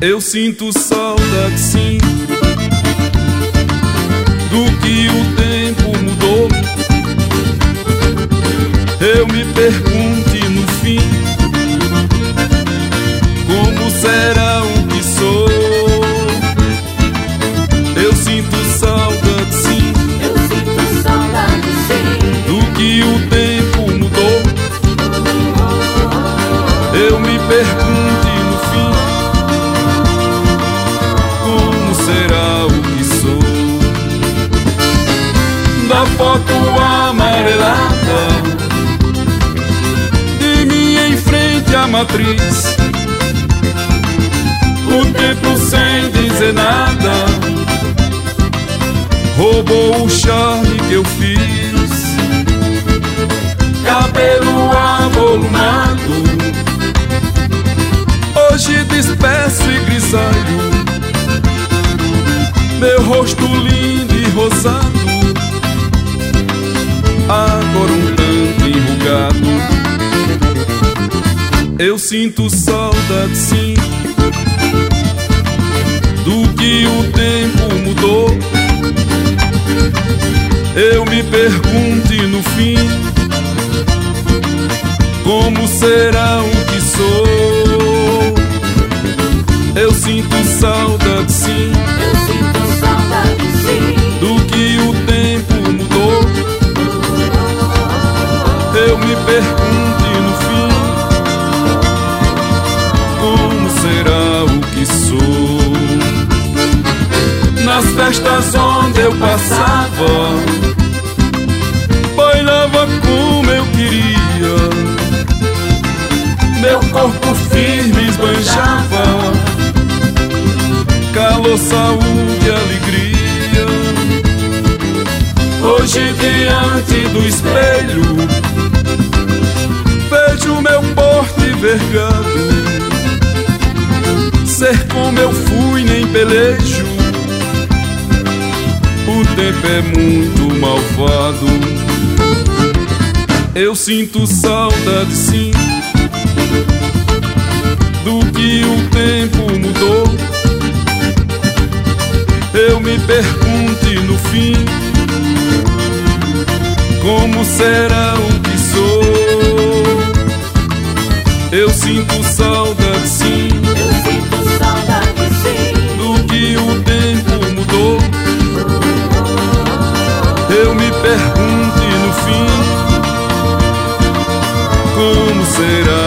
Eu sinto saudade sim, do que o tempo mudou. Eu me pergunto no fim, como será o que sou? Eu sinto saudade sim, eu sinto saudade sim, do que o tempo mudou. Eu me pergunto no fim, como será o que sou? Da foto amarelada de mim em frente à matriz, o tempo sem dizer nada roubou o charme que eu fiz. Cabelo avolumado, hoje disperso e grisalho, meu rosto lindo e rosado, agora um tanto enrugado. Eu sinto saudade sim, do que o tempo mudou. Eu me pergunto no fim, como será o que sou? Eu sinto saudade sim, eu sinto saudade sim, do que o tempo mudou. Eu me pergunto no fim, como será o que sou? Nas festas onde eu passava, bailava como eu queria, meu corpo firme esbanjava calor, saúde e alegria. Hoje diante do espelho vejo meu porte vergado, ser como eu fui nem pelejo, o tempo é muito malvado. Eu sinto saudade sim, do que o tempo mudou. Eu me pergunto no fim, como será o que sou? Eu sinto saudade sim, eu sinto saudade sim, do que o tempo mudou. Eu me pergunto no fim, como será